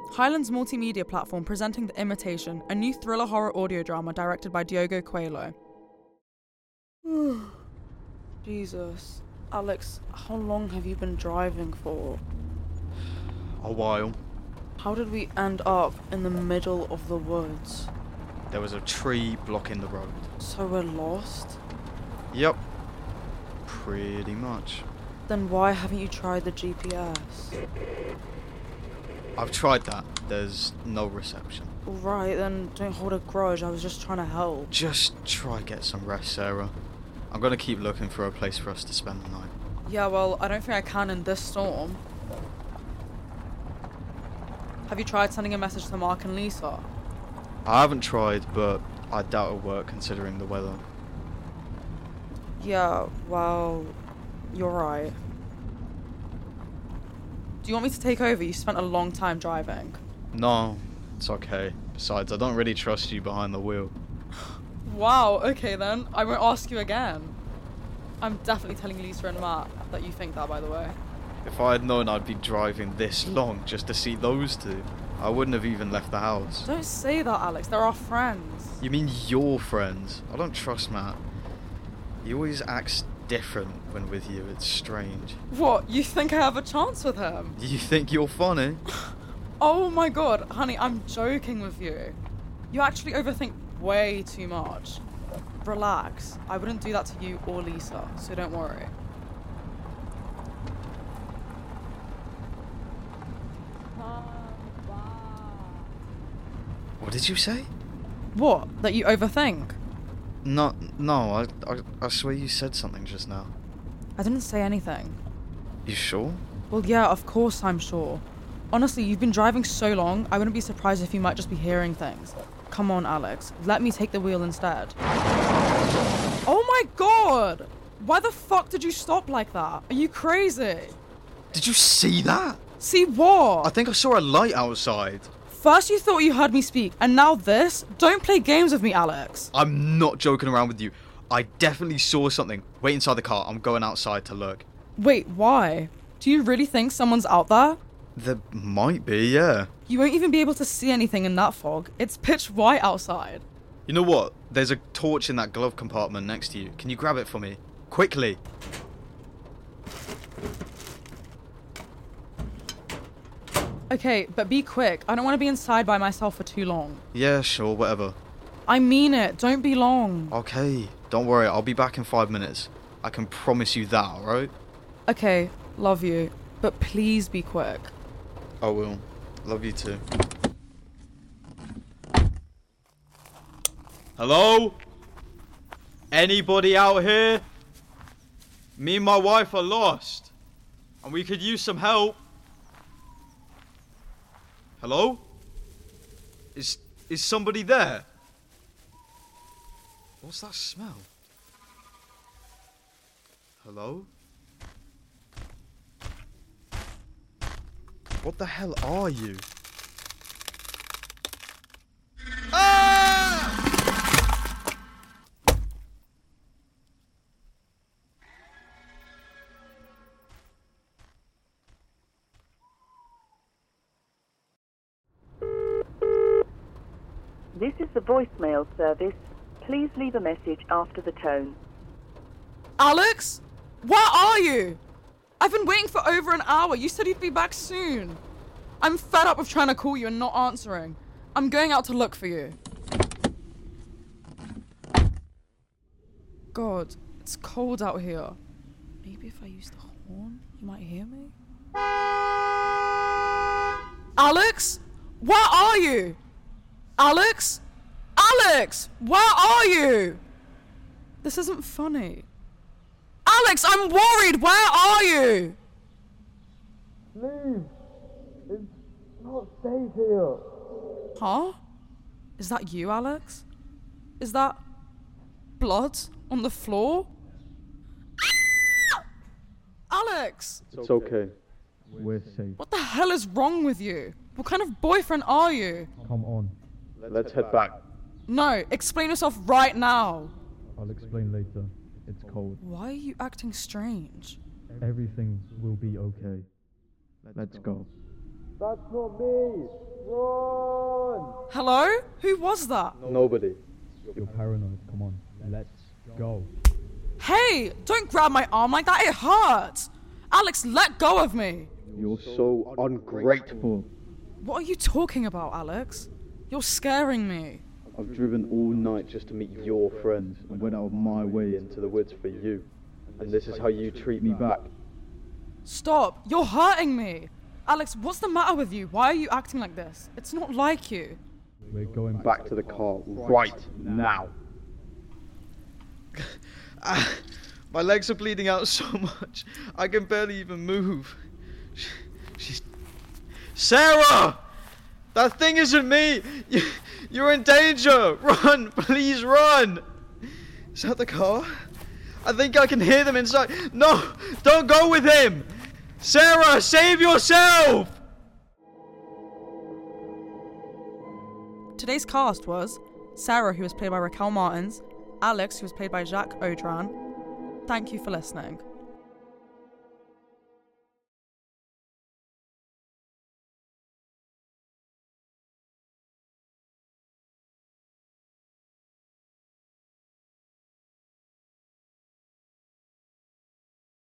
Highland's multimedia platform presenting The Imitation, a new thriller horror audio drama directed by Diogo Coelho. Jesus. Alex, how long have you been driving for? A while. How did we end up in the middle of the woods? There was a tree blocking the road. So we're lost? Yep. Pretty much. Then why haven't you tried the GPS? I've tried that. There's no reception. Alright, then don't hold a grudge. I was just trying to help. Just try get some rest, Sarah. I'm gonna keep looking for a place for us to spend the night. Yeah, well, I don't think I can in this storm. Have you tried sending a message to Mark and Lisa? I haven't tried, but I doubt it'll work considering the weather. Yeah, well, you're right. Do you want me to take over? You spent a long time driving. No, it's okay. Besides, I don't really trust you behind the wheel. Wow, okay then. I won't ask you again. I'm definitely telling Lisa and Matt that you think that, by the way. If I had known I'd be driving this long just to see those two, I wouldn't have even left the house. Don't say that, Alex. They're our friends. You mean your friends? I don't trust Matt. He always acts different when with you. It's strange. What, you think I have a chance with him? You think you're funny? Oh my god, honey, I'm joking with you. You actually overthink way too much. Relax. I wouldn't do that to you or Lisa, so don't worry. What did you say? What? That you overthink? No, I swear you said something just now. I didn't say anything. You sure? Well, yeah, of course I'm sure. Honestly, you've been driving so long, I wouldn't be surprised if you might just be hearing things. Come on, Alex. Let me take the wheel instead. Oh my god! Why the fuck did you stop like that? Are you crazy? Did you see that? See what? I think I saw a light outside. First you thought you heard me speak, and now this? Don't play games with me, Alex. I'm not joking around with you. I definitely saw something. Wait inside the car. I'm going outside to look. Wait, why? Do you really think someone's out there? There might be, yeah. You won't even be able to see anything in that fog. It's pitch white outside. You know what? There's a torch in that glove compartment next to you. Can you grab it for me? Quickly. Okay, but be quick. I don't want to be inside by myself for too long. Yeah, sure, whatever. I mean it. Don't be long. Okay, don't worry. I'll be back in 5 minutes. I can promise you that, alright? Okay, love you. But please be quick. I will. Love you too. Hello? Anybody out here? Me and my wife are lost. And we could use some help. Hello? Is somebody there? What's that smell? Hello? What the hell are you? Ah! This is the voicemail service. Please leave a message after the tone. Alex? Where are you? I've been waiting for over an hour. You said you'd be back soon. I'm fed up with trying to call you and not answering. I'm going out to look for you. God, it's cold out here. Maybe if I use the horn, you might hear me? Alex? Where are you? Alex? Alex! Where are you? This isn't funny. Alex, I'm worried! Where are you? Leave! It's not safe here. Huh? Is that you, Alex? Is that blood on the floor? Alex! It's okay. We're safe. What the hell is wrong with you? What kind of boyfriend are you? Come on. Let's head back. No, explain yourself right now. I'll explain later. It's cold. Why are you acting strange? Everything will be okay. Let's go. That's not me! Hello? Who was that? Nobody. You're paranoid. Come on, let's go. Hey, don't grab my arm like that, it hurts! Alex, let go of me! You're so ungrateful. What are you talking about, Alex? You're scaring me. I've driven all night just to meet your friends and went out of my way into the woods for you. And this is how you treat me back. Stop, you're hurting me! Alex, what's the matter with you? Why are you acting like this? It's not like you. We're going Back to the car right now. My legs are bleeding out so much. I can barely even move. She's... Sarah! That thing isn't me! You're in danger! Run! Please run! Is that the car? I think I can hear them inside. No! Don't go with him! Sarah, save yourself! Today's cast was Sarah, who was played by Raquel Martins, Alex, who was played by Jacques Audran. Thank you for listening.